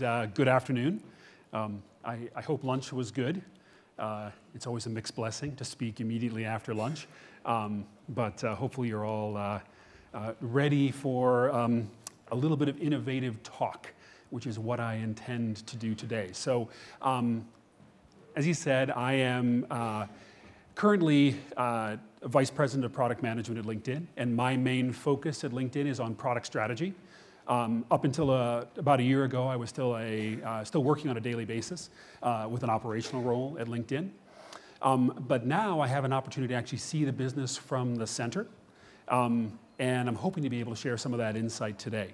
good afternoon. I hope lunch was good. It's always a mixed blessing to speak immediately after lunch, but hopefully you're all ready for a little bit of innovative talk, which is what I intend to do today. So, as he said, I am currently Vice President of Product Management at LinkedIn, and my main focus at LinkedIn is on product strategy. Up until about a year ago, I was still working on a daily basis with an operational role at LinkedIn. But now I have an opportunity to actually see the business from the center, and I'm hoping to be able to share some of that insight today.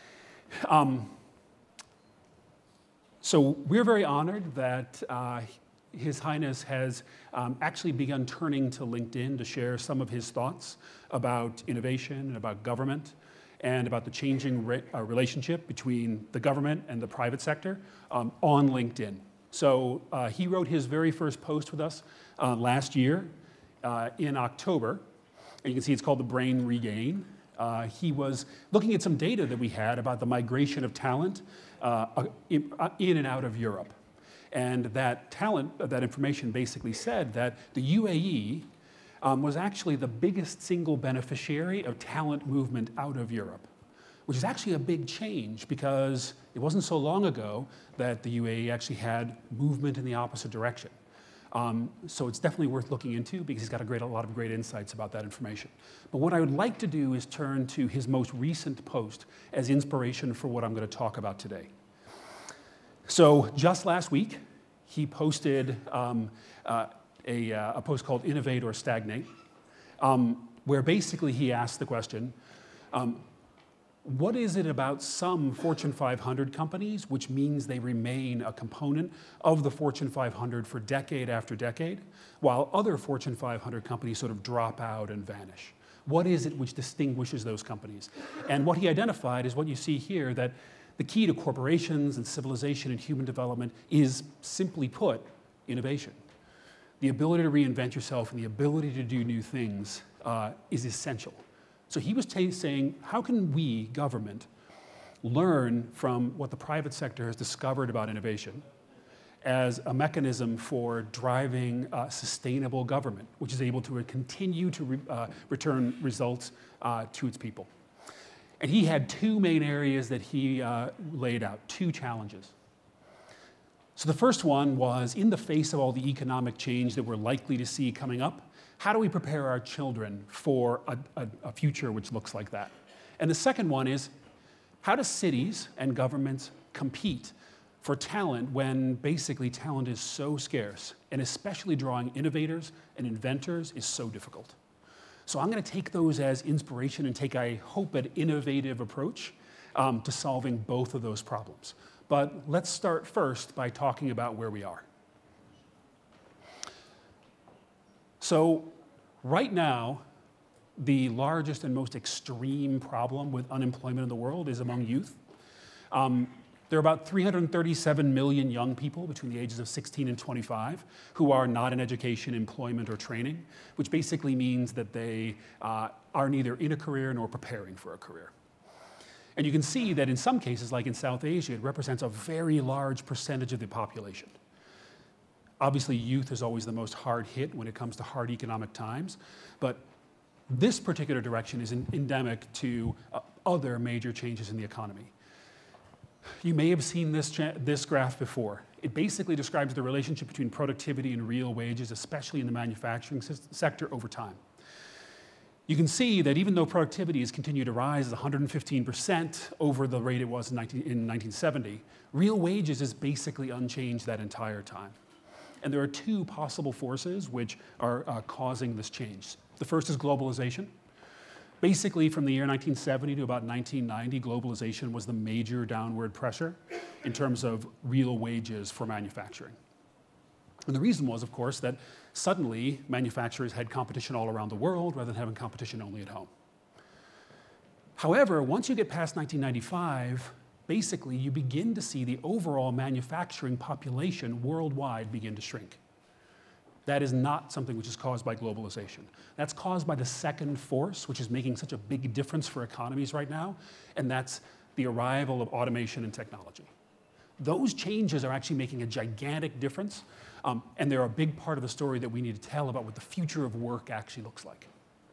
So we're very honored that His Highness has actually begun turning to LinkedIn to share some of his thoughts about innovation and about government, and about the changing relationship between the government and the private sector on LinkedIn. So he wrote his very first post with us last year in October. And you can see it's called The Brain Regain. He was looking at some data that we had about the migration of talent in and out of Europe. And that information basically said that the UAE was actually the biggest single beneficiary of talent movement out of Europe, which is actually a big change because it wasn't so long ago that the UAE actually had movement in the opposite direction. So it's definitely worth looking into because he's got a lot of great insights about that information. But what I would like to do is turn to his most recent post as inspiration for what I'm going to talk about today. So just last week, he posted a post called Innovate or Stagnate, where basically he asked the question, what is it about some Fortune 500 companies which means they remain a component of the Fortune 500 for decade after decade, while other Fortune 500 companies sort of drop out and vanish? What is it which distinguishes those companies? And what he identified is what you see here, that the key to corporations and civilization and human development is, simply put, innovation. The ability to reinvent yourself and the ability to do new things is essential. So he was saying, how can we, government, learn from what the private sector has discovered about innovation as a mechanism for driving sustainable government, which is able to continue to return results to its people? And he had two main areas that he laid out, two challenges. So the first one was, in the face of all the economic change that we're likely to see coming up, how do we prepare our children for a future which looks like that? And the second one is, how do cities and governments compete for talent when basically talent is so scarce, and especially drawing innovators and inventors is so difficult? So I'm going to take those as inspiration and take, I hope, an innovative approach to solving both of those problems. But let's start first by talking about where we are. So right now, the largest and most extreme problem with unemployment in the world is among youth. There are about 337 million young people between the ages of 16 and 25 who are not in education, employment, or training, which basically means that they are neither in a career nor preparing for a career. And you can see that in some cases, like in South Asia, it represents a very large percentage of the population. Obviously, youth is always the most hard hit when it comes to hard economic times, but this particular direction is endemic to other major changes in the economy. You may have seen this graph before. It basically describes the relationship between productivity and real wages, especially in the manufacturing sector, over time. You can see that even though productivity has continued to rise at 115% over the rate it was in 1970, real wages is basically unchanged that entire time. And there are two possible forces which are causing this change. The first is globalization. Basically, from the year 1970 to about 1990, globalization was the major downward pressure in terms of real wages for manufacturing. And the reason was, of course, that suddenly manufacturers had competition all around the world rather than having competition only at home. However, once you get past 1995, basically you begin to see the overall manufacturing population worldwide begin to shrink. That is not something which is caused by globalization. That's caused by the second force, which is making such a big difference for economies right now, and that's the arrival of automation and technology. Those changes are actually making a gigantic difference, and they're a big part of the story that we need to tell about what the future of work actually looks like.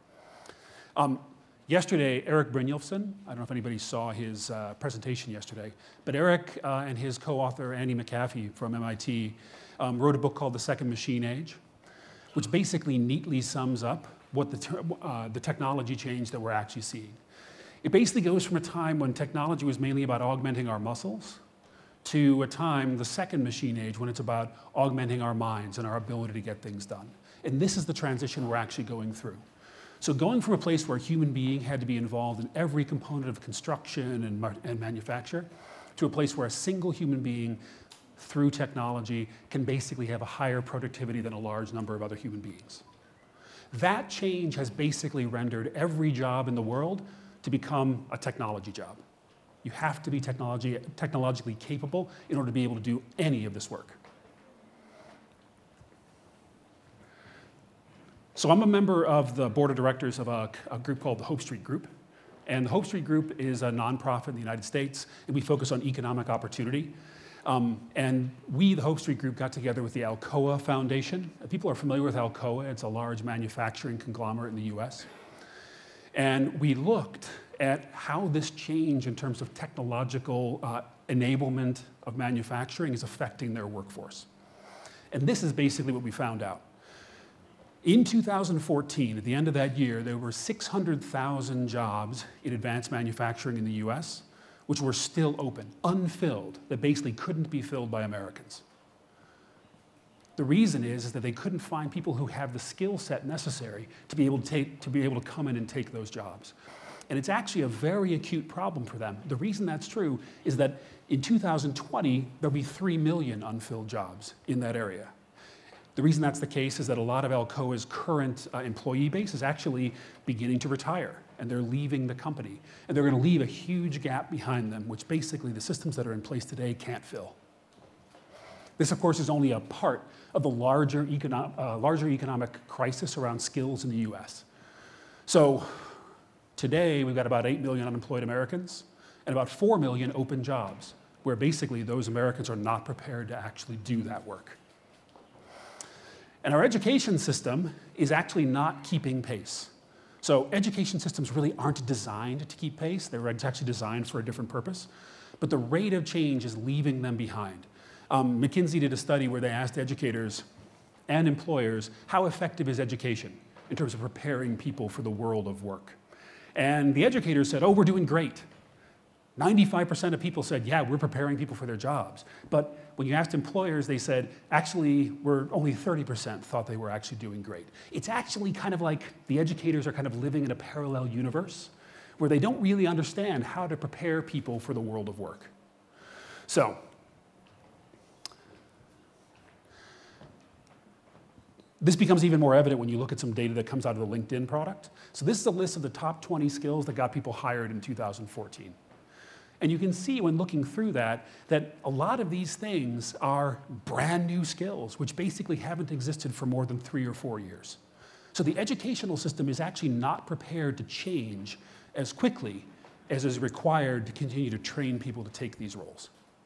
Yesterday, Erik Brynjolfsson, I don't know if anybody saw his presentation yesterday, but Erik and his co-author, Andy McAfee from MIT, wrote a book called The Second Machine Age, which basically neatly sums up what the technology change that we're actually seeing. It basically goes from a time when technology was mainly about augmenting our muscles to a time, the second machine age, when it's about augmenting our minds and our ability to get things done. And this is the transition we're actually going through. So going from a place where a human being had to be involved in every component of construction and manufacture to a place where a single human being, through technology, can basically have a higher productivity than a large number of other human beings. That change has basically rendered every job in the world to become a technology job. You have to be technologically capable in order to be able to do any of this work. So I'm a member of the board of directors of a group called the Hope Street Group. And the Hope Street Group is a nonprofit in the United States, and we focus on economic opportunity. And we, the Hope Street Group, got together with the Alcoa Foundation. People are familiar with Alcoa. It's a large manufacturing conglomerate in the US. And we looked at how this change in terms of technological enablement of manufacturing is affecting their workforce. And this is basically what we found out. In 2014, at the end of that year, there were 600,000 jobs in advanced manufacturing in the US, which were still open, unfilled, that basically couldn't be filled by Americans. The reason is that they couldn't find people who have the skill set necessary to be able to come in and take those jobs. And it's actually a very acute problem for them. The reason that's true is that in 2020, there'll be 3 million unfilled jobs in that area. The reason that's the case is that a lot of Alcoa's current employee base is actually beginning to retire, and they're leaving the company. And they're going to leave a huge gap behind them, which basically the systems that are in place today can't fill. This, of course, is only a part of the larger economic crisis around skills in the US. So today, we've got about 8 million unemployed Americans and about 4 million open jobs, where basically those Americans are not prepared to actually do that work. And our education system is actually not keeping pace. So education systems really aren't designed to keep pace. They're actually designed for a different purpose. But the rate of change is leaving them behind. McKinsey did a study where they asked educators and employers, how effective is education in terms of preparing people for the world of work? And the educators said, oh, we're doing great. 95% of people said, yeah, we're preparing people for their jobs. But when you asked employers, they said, actually, only 30% thought they were actually doing great. It's actually kind of like the educators are kind of living in a parallel universe where they don't really understand how to prepare people for the world of work. So, this becomes even more evident when you look at some data that comes out of the LinkedIn product. So this is a list of the top 20 skills that got people hired in 2014. And you can see when looking through that a lot of these things are brand new skills, which basically haven't existed for more than 3 or 4 years. So the educational system is actually not prepared to change as quickly as is required to continue to train people to take these roles.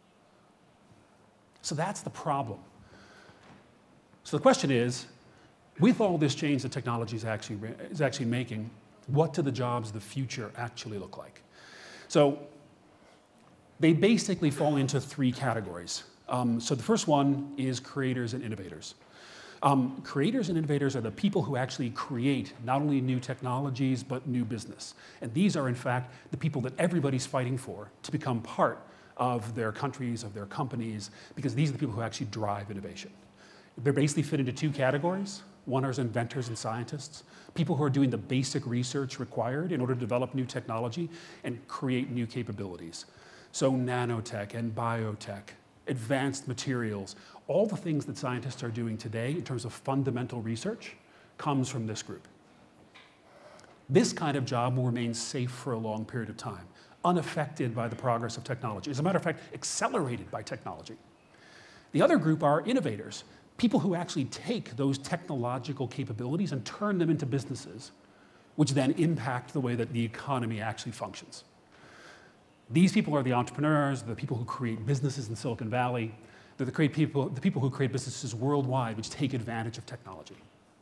So that's the problem. So the question is, with all this change that technology is actually making, what do the jobs of the future actually look like? So they basically fall into 3 categories. So the first one is creators and innovators. Creators and innovators are the people who actually create not only new technologies, but new business. And these are, in fact, the people that everybody's fighting for to become part of their countries, of their companies, because these are the people who actually drive innovation. They're basically fit into 2 categories. One are inventors and scientists, people who are doing the basic research required in order to develop new technology and create new capabilities. So nanotech and biotech, advanced materials, all the things that scientists are doing today in terms of fundamental research comes from this group. This kind of job will remain safe for a long period of time, unaffected by the progress of technology. As a matter of fact, accelerated by technology. The other group are innovators, people who actually take those technological capabilities and turn them into businesses, which then impact the way that the economy actually functions. These people are the entrepreneurs, the people who create businesses in Silicon Valley. They're the people who create businesses worldwide which take advantage of technology.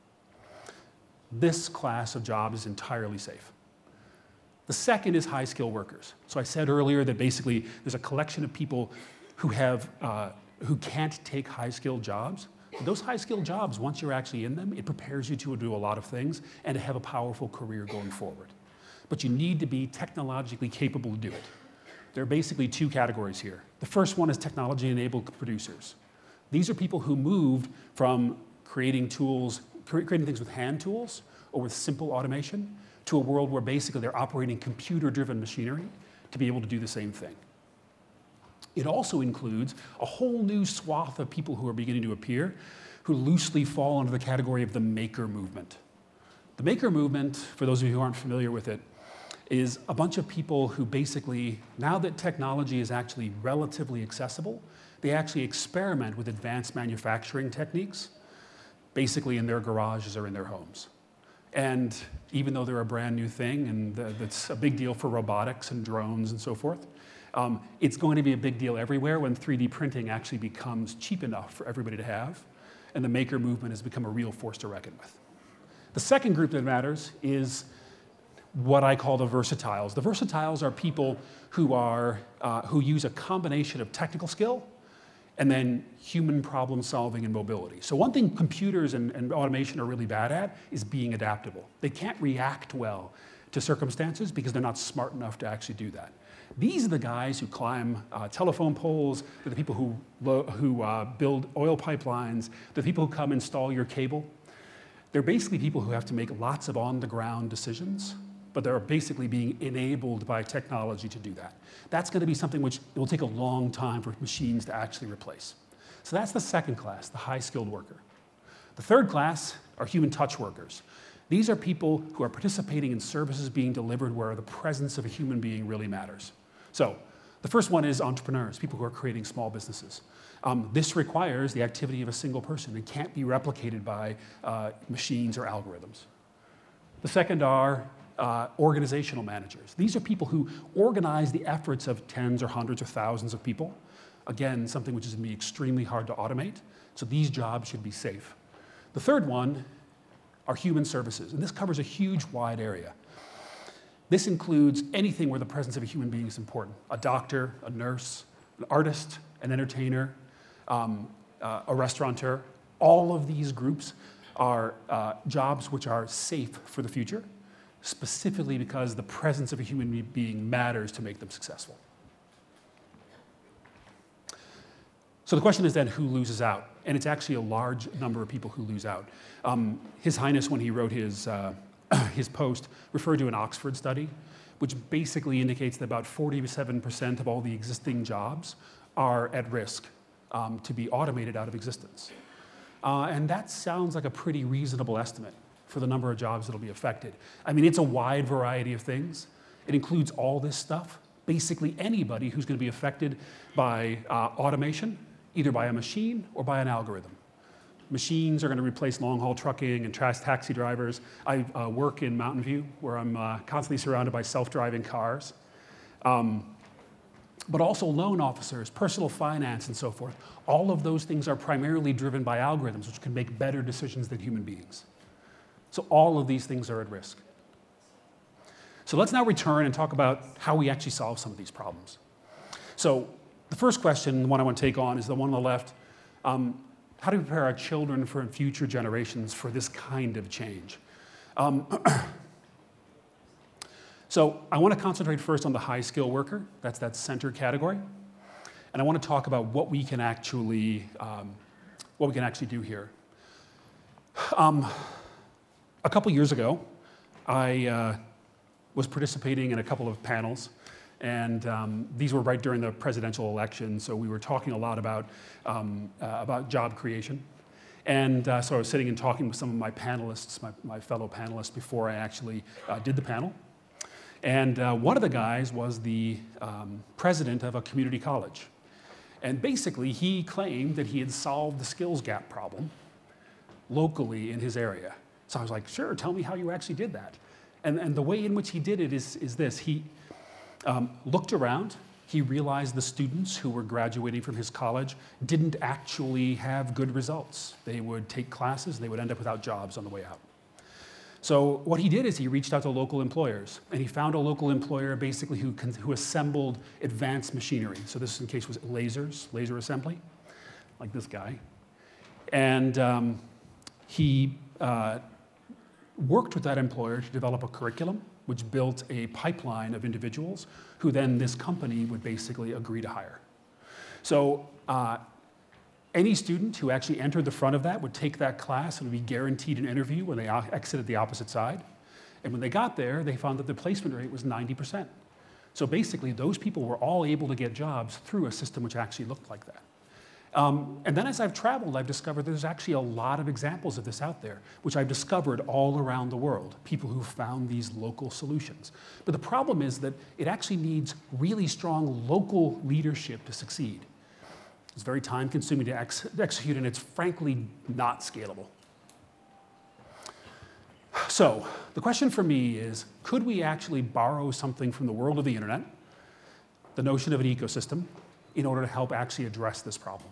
This class of job is entirely safe. The second is high-skilled workers. So I said earlier that basically there's a collection of people who can't take high-skilled jobs. Those high-skilled jobs, once you're actually in them, it prepares you to do a lot of things and to have a powerful career going forward. But you need to be technologically capable to do it. There are basically two categories here. The first one is technology-enabled producers. These are people who moved from creating things with hand tools or with simple automation to a world where basically they're operating computer-driven machinery to be able to do the same thing. It also includes a whole new swath of people who are beginning to appear who loosely fall under the category of the maker movement. The maker movement, for those of you who aren't familiar with it, is a bunch of people who basically, now that technology is actually relatively accessible, they actually experiment with advanced manufacturing techniques, basically in their garages or in their homes. And even though they're a brand new thing, and that's a big deal for robotics and drones and so forth, it's going to be a big deal everywhere when 3D printing actually becomes cheap enough for everybody to have, and the maker movement has become a real force to reckon with. The second group that matters is what I call the versatiles. The versatiles are people who use a combination of technical skill and then human problem solving and mobility. So one thing computers and automation are really bad at is being adaptable. They can't react well to circumstances because they're not smart enough to actually do that. These are the guys who climb telephone poles. They're the people who build oil pipelines. They're the people who come install your cable. They're basically people who have to make lots of on-the-ground decisions, but they're basically being enabled by technology to do that. That's going to be something which it will take a long time for machines to actually replace. So that's the second class, the high-skilled worker. The third class are human touch workers. These are people who are participating in services being delivered where the presence of a human being really matters. So the first one is entrepreneurs, people who are creating small businesses. This requires the activity of a single person. It can't be replicated by machines or algorithms. The second are organizational managers. These are people who organize the efforts of tens or hundreds or thousands of people. Again, something which is going to be extremely hard to automate. So these jobs should be safe. The third one are human services, and this covers a huge, wide area. This includes anything where the presence of a human being is important. A doctor, a nurse, an artist, an entertainer, a restaurateur. All of these groups are jobs which are safe for the future, specifically because the presence of a human being matters to make them successful. So the question is then, who loses out? And it's actually a large number of people who lose out. His Highness, when he wrote his post, referred to an Oxford study, which basically indicates that about 47% of all the existing jobs are at risk to be automated out of existence. And that sounds like a pretty reasonable estimate for the number of jobs that will be affected. I mean, it's a wide variety of things. It includes all this stuff. Basically anybody who's going to be affected by automation, either by a machine or by an algorithm. Machines are going to replace long-haul trucking and taxi drivers. I work in Mountain View, where I'm constantly surrounded by self-driving cars. But also loan officers, personal finance, and so forth. All of those things are primarily driven by algorithms, which can make better decisions than human beings. So all of these things are at risk. So let's now return and talk about how we actually solve some of these problems. So the first question, the one I want to take on, is the one on the left. How do we prepare our children for future generations for this kind of change? So I want to concentrate first on the high-skill worker. That's that center category. And I want to talk about what we can actually do here. A couple years ago, I was participating in a couple of panels, and these were right during the presidential election, so we were talking a lot about job creation. And so I was sitting and talking with some of my panelists, my fellow panelists, before I actually did the panel. And one of the guys was the president of a community college. And basically, he claimed that he had solved the skills gap problem locally in his area. So I was like, sure, tell me how you actually did that. And the way in which he did it is this. Looked around. He realized the students who were graduating from his college didn't actually have good results. They would take classes, and they would end up without jobs on the way out. So what he did is he reached out to local employers, and he found a local employer basically who assembled advanced machinery. So this, in case, was lasers, laser assembly, like this guy. And he worked with that employer to develop a curriculum which built a pipeline of individuals who then this company would basically agree to hire. So any student who actually entered the front of that would take that class and would be guaranteed an interview when they exited the opposite side. And when they got there, they found that the placement rate was 90%. So basically, those people were all able to get jobs through a system which actually looked like that. And then as I've traveled, I've discovered there's actually a lot of examples of this out there, which I've discovered all around the world, people who found these local solutions. But the problem is that it actually needs really strong local leadership to succeed. It's very time-consuming to execute, and it's frankly not scalable. So the question for me is, could we actually borrow something from the world of the internet, the notion of an ecosystem, in order to help actually address this problem?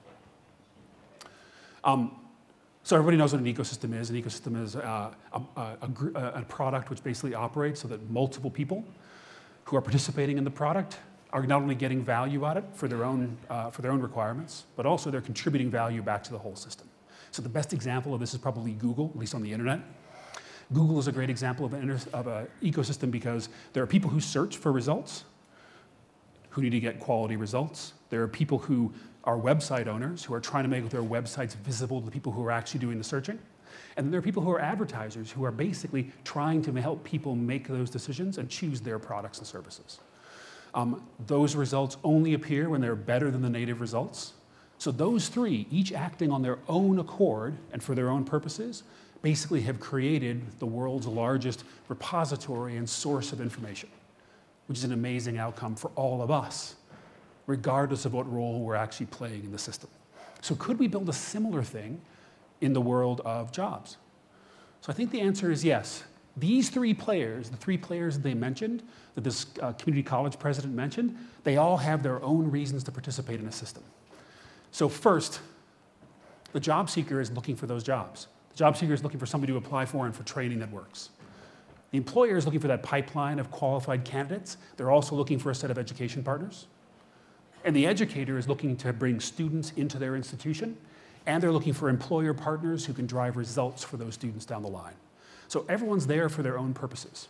So everybody knows what an ecosystem is. An ecosystem is a product which basically operates so that multiple people who are participating in the product are not only getting value out of it for their own requirements, but also they're contributing value back to the whole system. So the best example of this is probably Google, at least on the internet. Google is a great example of an ecosystem because there are people who search for results, who need to get quality results. There are people who are website owners who are trying to make their websites visible to the people who are actually doing the searching. And then there are people who are advertisers who are basically trying to help people make those decisions and choose their products and services. Those results only appear when they're better than the native results. So those three, each acting on their own accord and for their own purposes, basically have created the world's largest repository and source of information, which is an amazing outcome for all of us, regardless of what role we're actually playing in the system. So could we build a similar thing in the world of jobs? So I think the answer is yes. These three players, the three players that they mentioned, that this community college president mentioned, they all have their own reasons to participate in a system. So first, the job seeker is looking for those jobs. The job seeker is looking for somebody to apply for and for training that works. The employer is looking for that pipeline of qualified candidates. They're also looking for a set of education partners. And the educator is looking to bring students into their institution, and they're looking for employer partners who can drive results for those students down the line. So everyone's there for their own purposes.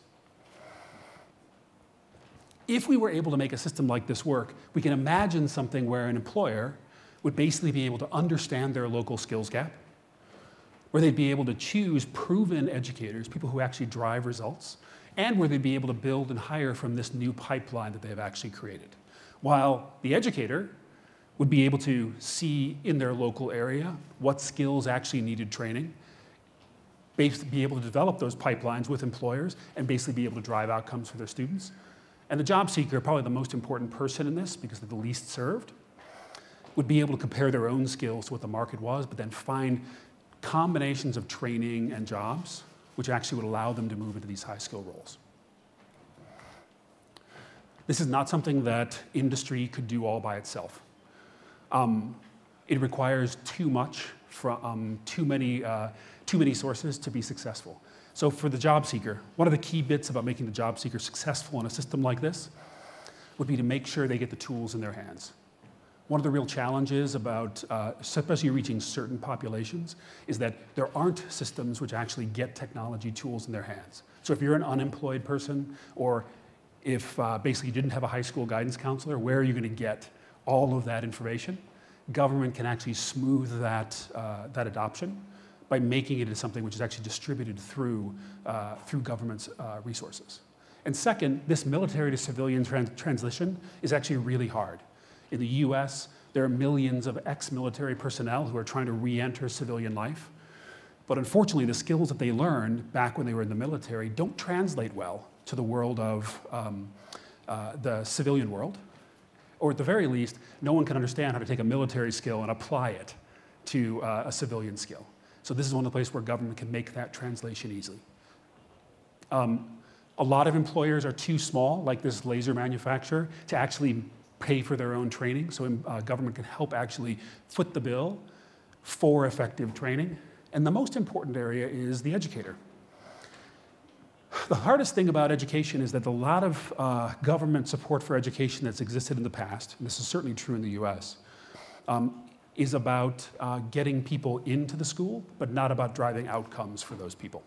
If we were able to make a system like this work, we can imagine something where an employer would basically be able to understand their local skills gap, where they'd be able to choose proven educators, people who actually drive results, and where they'd be able to build and hire from this new pipeline that they've actually created. While the educator would be able to see in their local area what skills actually needed training, be able to develop those pipelines with employers, and basically be able to drive outcomes for their students. And the job seeker, probably the most important person in this because they're the least served, would be able to compare their own skills to what the market was, but then find combinations of training and jobs which actually would allow them to move into these high-skill roles. This is not something that industry could do all by itself. It requires too much from too many sources to be successful. So for the job seeker, one of the key bits about making the job seeker successful in a system like this would be to make sure they get the tools in their hands. One of the real challenges about, especially reaching certain populations, is that there aren't systems which actually get technology tools in their hands. So if you're an unemployed person, or if basically you didn't have a high school guidance counselor, where are you going to get all of that information? Government can actually smooth that adoption by making it into something which is actually distributed through government's resources. And second, this military to civilian transition is actually really hard. In the US, there are millions of ex-military personnel who are trying to re-enter civilian life. But unfortunately, the skills that they learned back when they were in the military don't translate well to the world of the civilian world. Or at the very least, no one can understand how to take a military skill and apply it to a civilian skill. So this is one of the places where government can make that translation easily. A lot of employers are too small, like this laser manufacturer, to actually pay for their own training. So government can help actually foot the bill for effective training. And the most important area is the educator. The hardest thing about education is that a lot of government support for education that's existed in the past, and this is certainly true in the US, is about getting people into the school, but not about driving outcomes for those people.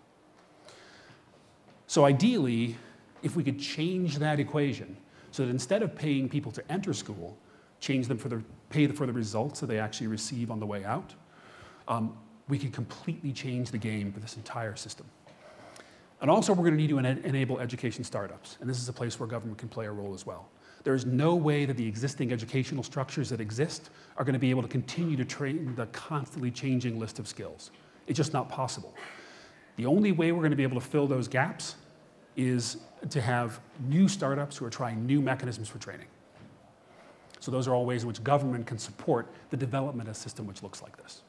So ideally, if we could change that equation so that instead of paying people to enter school, change them pay for the results that they actually receive on the way out, we could completely change the game for this entire system. And also, we're going to need to enable education startups. And this is a place where government can play a role as well. There is no way that the existing educational structures that exist are going to be able to continue to train the constantly changing list of skills. It's just not possible. The only way we're going to be able to fill those gaps is to have new startups who are trying new mechanisms for training. So those are all ways in which government can support the development of a system which looks like this.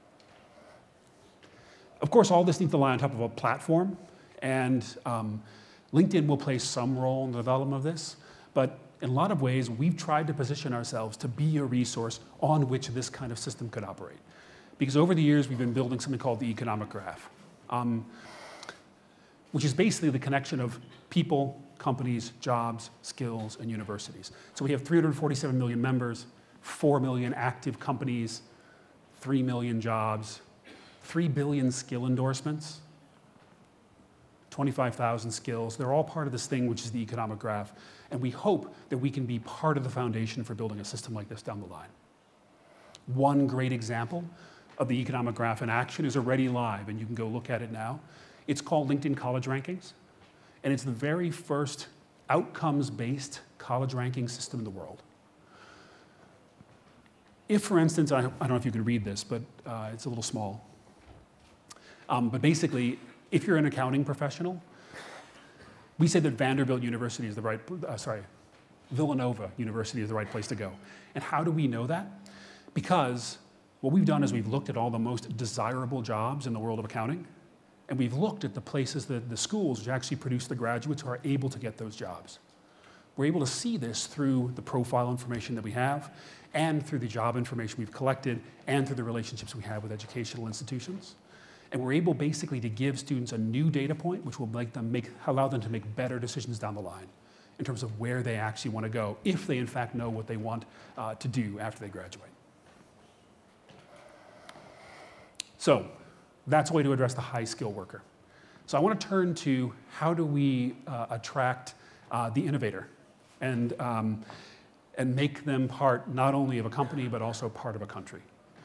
Of course, all this needs to lie on top of a platform. And LinkedIn will play some role in the development of this, but in a lot of ways, we've tried to position ourselves to be a resource on which this kind of system could operate. Because over the years, we've been building something called the economic graph, which is basically the connection of people, companies, jobs, skills, and universities. So we have 347 million members, 4 million active companies, 3 million jobs, 3 billion skill endorsements, 25,000 skills. They're all part of this thing, which is the economic graph. And we hope that we can be part of the foundation for building a system like this down the line. One great example of the economic graph in action is already live, and you can go look at it now. It's called LinkedIn College Rankings, and it's the very first outcomes-based college ranking system in the world. If, for instance, I don't know if you can read this, but it's a little small. But basically, if you're an accounting professional, we say that Vanderbilt University is the right, Villanova University is the right place to go. And how do we know that? Because what we've done is we've looked at all the most desirable jobs in the world of accounting, and we've looked at the places, the schools which actually produce the graduates who are able to get those jobs. We're able to see this through the profile information that we have, and through the job information we've collected, and through the relationships we have with educational institutions. And we're able basically to give students a new data point which will allow them to make better decisions down the line in terms of where they actually want to go, if they in fact know what they want to do after they graduate. So that's a way to address the high skill worker. So I want to turn to how do we attract the innovator and make them part not only of a company but also part of a country.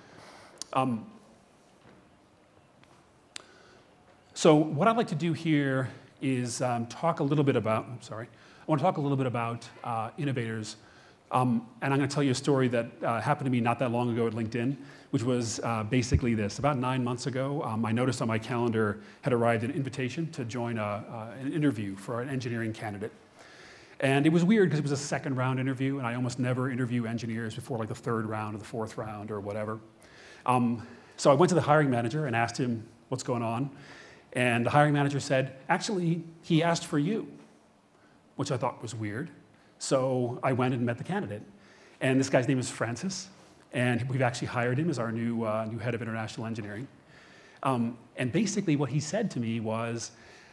So what I'd like to do here is talk a little bit about, I want to talk a little bit about innovators. And I'm going to tell you a story that happened to me not that long ago at LinkedIn, which was basically this. About 9 months ago, I noticed on my calendar had arrived an invitation to join an interview for an engineering candidate. And it was weird because it was a second round interview, and I almost never interview engineers before like the third round or the fourth round or whatever. So I went to the hiring manager and asked him what's going on. And the hiring manager said, actually, he asked for you, which I thought was weird. So I went and met the candidate. And this guy's name is Francis, and we've actually hired him as our new head of international engineering. And basically what he said to me was,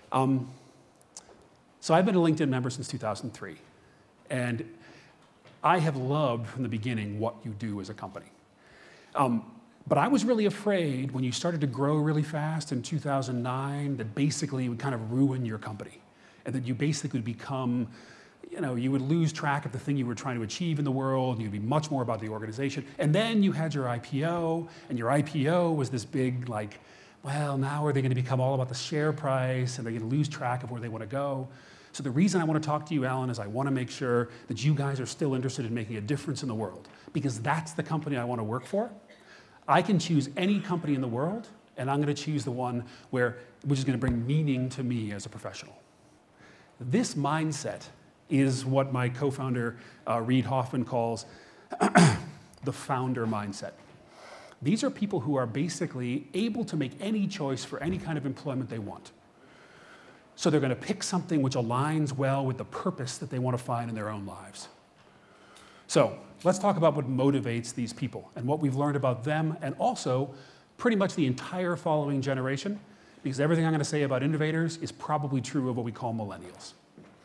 so I've been a LinkedIn member since 2003, and I have loved from the beginning what you do as a company. But I was really afraid when you started to grow really fast in 2009 that basically it would kind of ruin your company, and that you basically would become, you would lose track of the thing you were trying to achieve in the world, and you'd be much more about the organization. And then you had your IPO, and your IPO was this big, well, now are they going to become all about the share price, and they're going to lose track of where they want to go? So the reason I want to talk to you, Alan, is I want to make sure that you guys are still interested in making a difference in the world, because that's the company I want to work for. I can choose any company in the world, and I'm going to choose the one which is going to bring meaning to me as a professional. This mindset is what my co-founder, Reid Hoffman, calls the founder mindset. These are people who are basically able to make any choice for any kind of employment they want. So they're going to pick something which aligns well with the purpose that they want to find in their own lives. So let's talk about what motivates these people and what we've learned about them, and also pretty much the entire following generation, because everything I'm going to say about innovators is probably true of what we call millennials.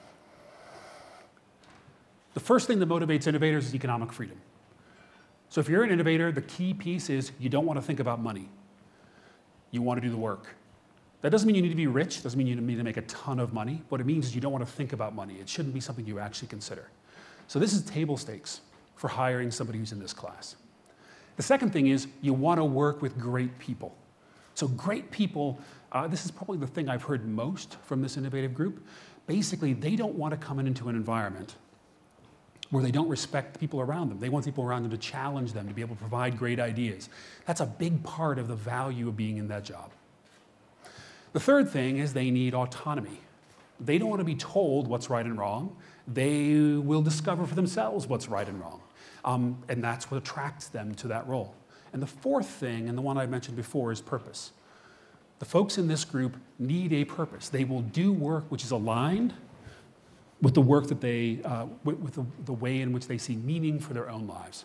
The first thing that motivates innovators is economic freedom. So if you're an innovator, the key piece is you don't want to think about money. You want to do the work. That doesn't mean you need to be rich, doesn't mean you need to make a ton of money. What it means is you don't want to think about money. It shouldn't be something you actually consider. So this is table stakes for hiring somebody who's in this class. The second thing is you want to work with great people. So great people, this is probably the thing I've heard most from this innovative group. Basically, they don't want to come into an environment where they don't respect the people around them. They want people around them to challenge them, to be able to provide great ideas. That's a big part of the value of being in that job. The third thing is they need autonomy. They don't want to be told what's right and wrong. They will discover for themselves what's right and wrong. And that's what attracts them to that role. And the fourth thing, and the one I mentioned before, is purpose. The folks in this group need a purpose. They will do work which is aligned with the work that they, with the way in which they see meaning for their own lives.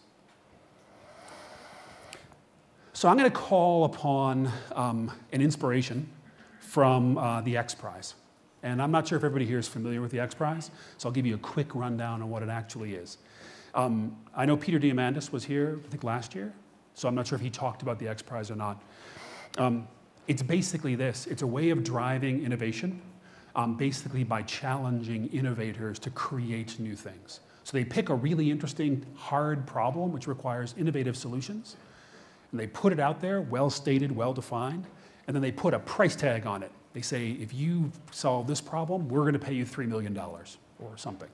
So I'm going to call upon an inspiration from the X Prize. And I'm not sure if everybody here is familiar with the X Prize, so I'll give you a quick rundown on what it actually is. I know Peter Diamandis was here, I think, last year, so I'm not sure if he talked about the X Prize or not. It's basically this. It's a way of driving innovation, basically by challenging innovators to create new things. So they pick a really interesting, hard problem which requires innovative solutions, and they put it out there, well stated, well defined, and then they put a price tag on it. They say, if you solve this problem, we're going to pay you $3 million or something.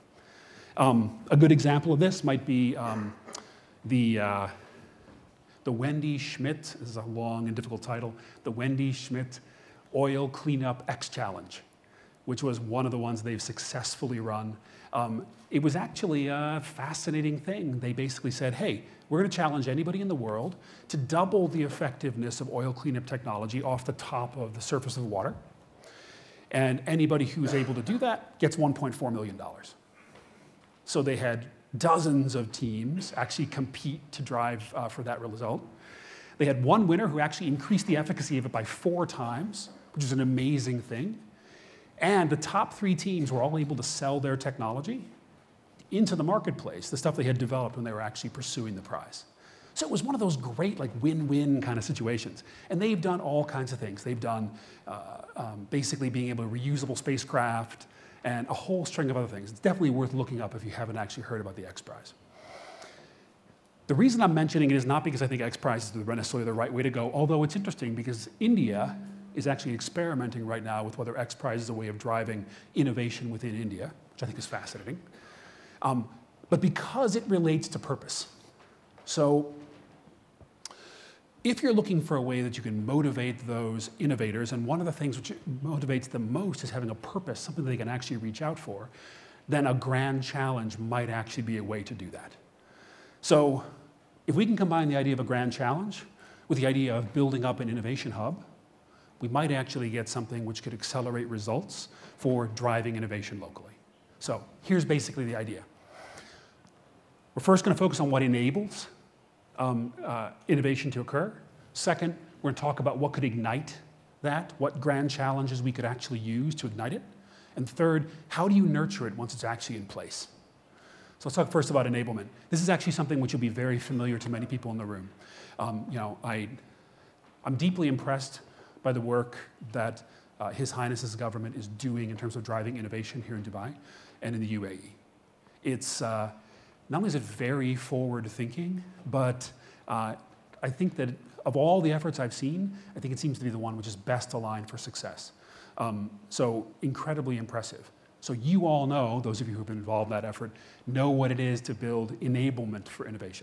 A good example of this might be the Wendy Schmidt, this is a long and difficult title, the Wendy Schmidt Oil Cleanup X Challenge, which was one of the ones they've successfully run. It was actually a fascinating thing. They basically said, hey, we're going to challenge anybody in the world to double the effectiveness of oil cleanup technology off the top of the surface of the water. And anybody who's able to do that gets $1.4 million. So they had dozens of teams actually compete to drive for that result. They had one winner who actually increased the efficacy of it by 4 times, which is an amazing thing. And the top 3 teams were all able to sell their technology into the marketplace, the stuff they had developed when they were actually pursuing the prize. So it was one of those great, like, win-win kind of situations. And they've done all kinds of things. They've done basically being able to reusable spacecraft and a whole string of other things. It's definitely worth looking up if you haven't actually heard about the X Prize. The reason I'm mentioning it is not because I think X Prize is necessarily the right way to go, although it's interesting because India is actually experimenting right now with whether X Prize is a way of driving innovation within India, which I think is fascinating. But because it relates to purpose. So if you're looking for a way that you can motivate those innovators, and one of the things which motivates them most is having a purpose, something they can actually reach out for, then a grand challenge might actually be a way to do that. So if we can combine the idea of a grand challenge with the idea of building up an innovation hub, we might actually get something which could accelerate results for driving innovation locally. So here's basically the idea. We're first going to focus on what enables innovation to occur. Second, we're going to talk about what could ignite that, what grand challenges we could actually use to ignite it. And third, how do you nurture it once it's actually in place? So let's talk first about enablement. This is actually something which will be very familiar to many people in the room. I'm deeply impressed by the work that His Highness's government is doing in terms of driving innovation here in Dubai and in the UAE. It's not only is it very forward-thinking, but I think that of all the efforts I've seen, I think it seems to be the one which is best aligned for success. So incredibly impressive. So you all know, those of you who have been involved in that effort, know what it is to build enablement for innovation.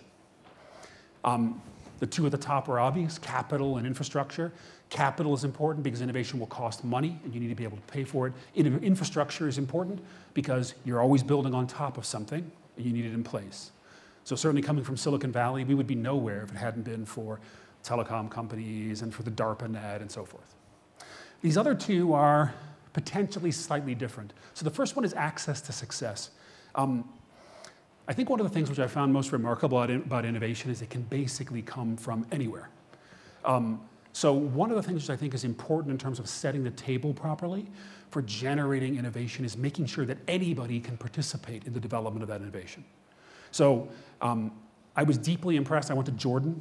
The two at the top are obvious, capital and infrastructure. Capital is important because innovation will cost money and you need to be able to pay for it. Infrastructure is important because you're always building on top of something and you need it in place. So certainly coming from Silicon Valley, we would be nowhere if it hadn't been for telecom companies and for the DARPANet and so forth. These other two are potentially slightly different. So the first one is access to success. I think one of the things which I found most remarkable about innovation is it can basically come from anywhere. So one of the things which I think is important in terms of setting the table properly for generating innovation is making sure that anybody can participate in the development of that innovation. So I was deeply impressed. I went to Jordan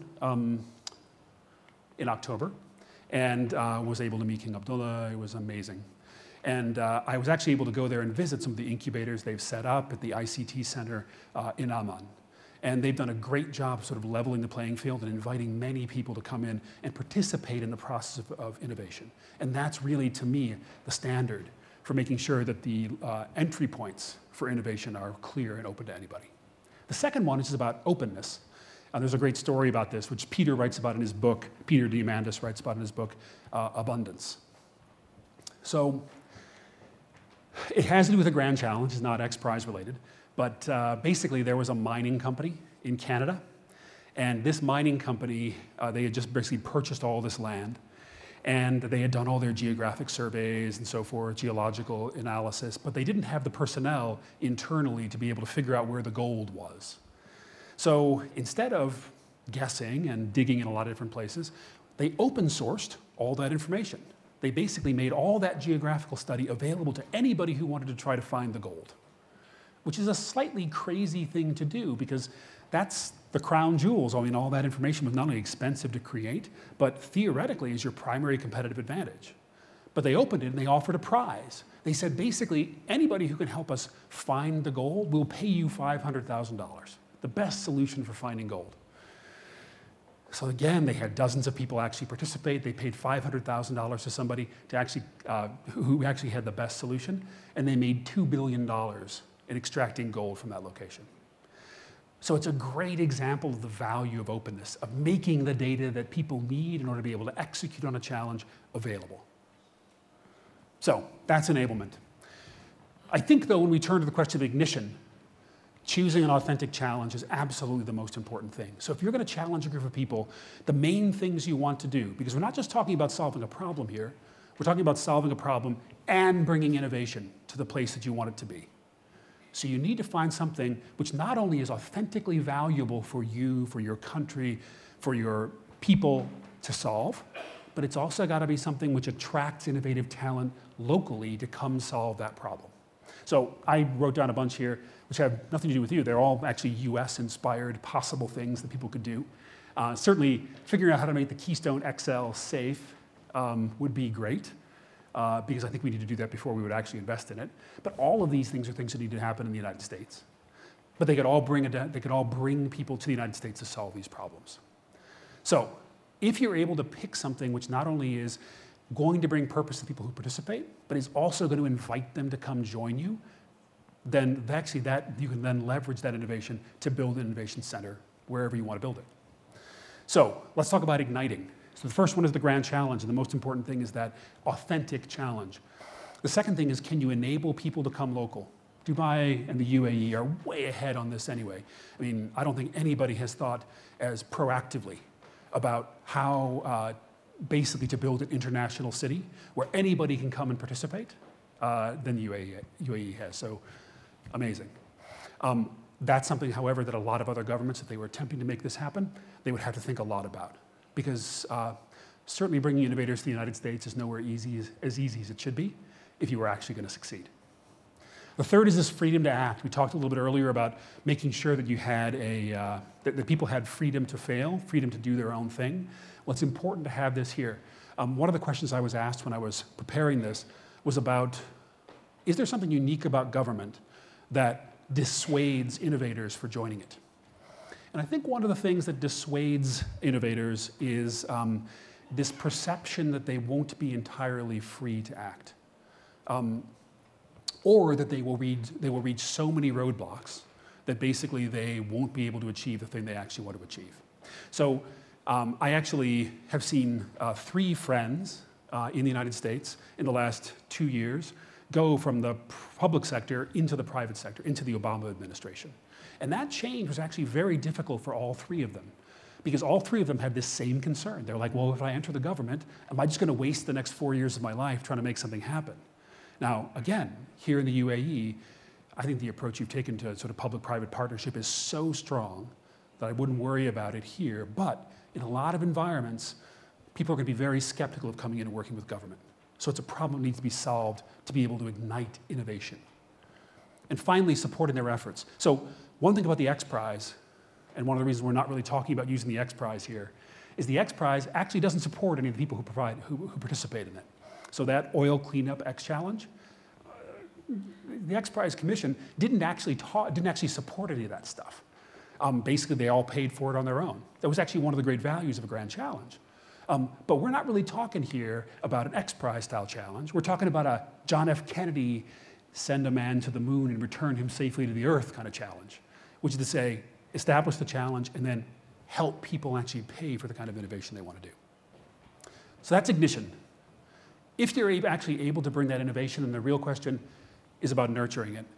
in October and was able to meet King Abdullah. It was amazing. And I was actually able to go there and visit some of the incubators they've set up at the ICT Center in Amman. And they've done a great job sort of leveling the playing field and inviting many people to come in and participate in the process of innovation. And that's really, to me, the standard for making sure that the entry points for innovation are clear and open to anybody. The second one is about openness. There's a great story about this, which Peter writes about in his book, Peter Diamandis writes about in his book, Abundance. So it has to do with a grand challenge. It's not X Prize related. But basically, there was a mining company in Canada. And this mining company, they had just basically purchased all this land. And they had done all their geographic surveys and so forth, geological analysis. But they didn't have the personnel internally to be able to figure out where the gold was. So instead of guessing and digging in a lot of different places, they open sourced all that information. They basically made all that geographical study available to anybody who wanted to try to find the gold, which is a slightly crazy thing to do because that's the crown jewels. I mean, all that information was not only expensive to create, but theoretically is your primary competitive advantage. But they opened it and they offered a prize. They said, basically, anybody who can help us find the gold will pay you $500,000, the best solution for finding gold. So again, they had dozens of people actually participate. They paid $500,000 to somebody to actually, who actually had the best solution, and they made $2 billion in extracting gold from that location. So it's a great example of the value of openness, of making the data that people need in order to be able to execute on a challenge available. So that's enablement. I think, though, when we turn to the question of ignition, choosing an authentic challenge is absolutely the most important thing. So if you're going to challenge a group of people, the main things you want to do, because we're not just talking about solving a problem here, we're talking about solving a problem and bringing innovation to the place that you want it to be. So you need to find something which not only is authentically valuable for you, for your country, for your people to solve, but it's also got to be something which attracts innovative talent locally to come solve that problem. So I wrote down a bunch here which have nothing to do with you. They're all actually US-inspired possible things that people could do. Certainly, figuring out how to make the Keystone XL safe would be great, because I think we need to do that before we would actually invest in it. But all of these things are things that need to happen in the United States. But they could all bring people to the United States to solve these problems. So if you're able to pick something which not only is going to bring purpose to people who participate, but is also going to invite them to come join you, then actually you can then leverage that innovation to build an innovation center wherever you want to build it. So let's talk about igniting. So the first one is the grand challenge, and the most important thing is that authentic challenge. The second thing is, can you enable people to come local? Dubai and the UAE are way ahead on this anyway. I mean, I don't think anybody has thought as proactively about how basically to build an international city where anybody can come and participate than the UAE has. So amazing. That's something, however, that a lot of other governments, if they were attempting to make this happen, they would have to think a lot about. Because certainly bringing innovators to the United States is nowhere as easy as it should be if you were actually going to succeed. The third is this freedom to act. We talked a little bit earlier about making sure that you had that people had freedom to fail, freedom to do their own thing. Well, it's important to have this here. One of the questions I was asked when I was preparing this was about, is there something unique about government that dissuades innovators for joining it? And I think one of the things that dissuades innovators is this perception that they won't be entirely free to act. Or that they will reach so many roadblocks that basically they won't be able to achieve the thing they actually want to achieve. So I actually have seen 3 friends in the United States in the last 2 years go from the public sector into the private sector, into the Obama administration. And that change was actually very difficult for all 3 of them, because all 3 of them had this same concern. They're like, well, if I enter the government, am I just going to waste the next 4 years of my life trying to make something happen? Now, again, here in the UAE, I think the approach you've taken to sort of public-private partnership is so strong that I wouldn't worry about it here. But in a lot of environments, people are going to be very skeptical of coming in and working with government. So it's a problem that needs to be solved to be able to ignite innovation. And finally, supporting their efforts. So one thing about the X Prize, and one of the reasons we're not really talking about using the X Prize here, is the X Prize actually doesn't support any of the people who participate in it. So that Oil Cleanup X Challenge, the X Prize Commission didn't actually support any of that stuff. Basically, they all paid for it on their own. That was actually one of the great values of a grand challenge. But we're not really talking here about an X Prize style challenge. We're talking about a John F. Kennedy send a man to the moon and return him safely to the earth kind of challenge, which is to say, establish the challenge and then help people actually pay for the kind of innovation they want to do. So that's ignition. If you're actually able to bring that innovation, then the real question is about nurturing it.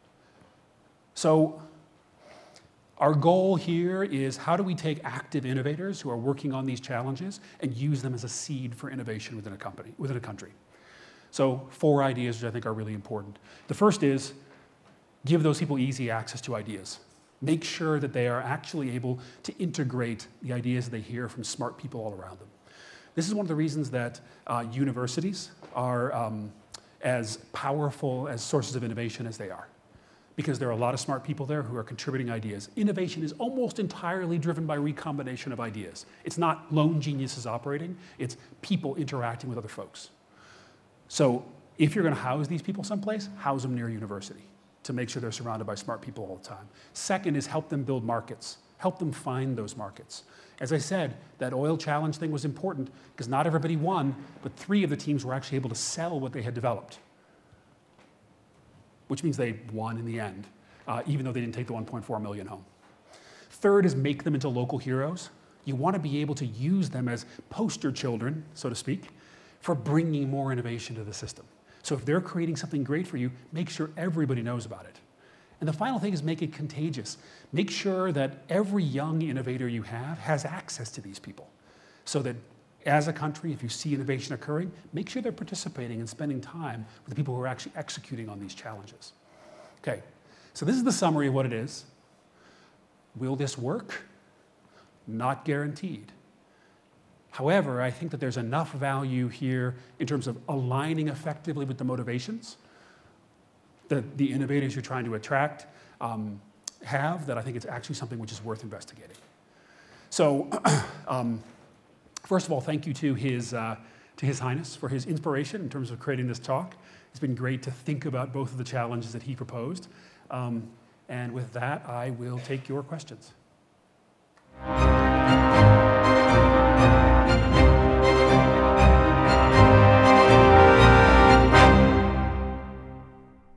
So our goal here is how do we take active innovators who are working on these challenges and use them as a seed for innovation within a country. So 4 ideas which I think are really important. The first is give those people easy access to ideas. Make sure that they are actually able to integrate the ideas they hear from smart people all around them. This is one of the reasons that universities are as powerful as sources of innovation as they are, because there are a lot of smart people there who are contributing ideas. Innovation is almost entirely driven by recombination of ideas. It's not lone geniuses operating, it's people interacting with other folks. So if you're going to house these people someplace, house them near a university to make sure they're surrounded by smart people all the time. Second is help them build markets. Help them find those markets. As I said, that oil challenge thing was important because not everybody won, but 3 of the teams were actually able to sell what they had developed, which means they won in the end, even though they didn't take the 1.4 million home. Third is make them into local heroes. You want to be able to use them as poster children, so to speak, for bringing more innovation to the system. So if they're creating something great for you, make sure everybody knows about it. And the final thing is make it contagious. Make sure that every young innovator you have has access to these people. So that as a country, if you see innovation occurring, make sure they're participating and spending time with the people who are actually executing on these challenges. Okay, so this is the summary of what it is. Will this work? Not guaranteed. However, I think that there's enough value here in terms of aligning effectively with the motivations that the innovators you're trying to attract have, that I think it's actually something which is worth investigating. So, first of all, thank you to His Highness for his inspiration in terms of creating this talk. It's been great to think about both of the challenges that he proposed. And with that, I will take your questions.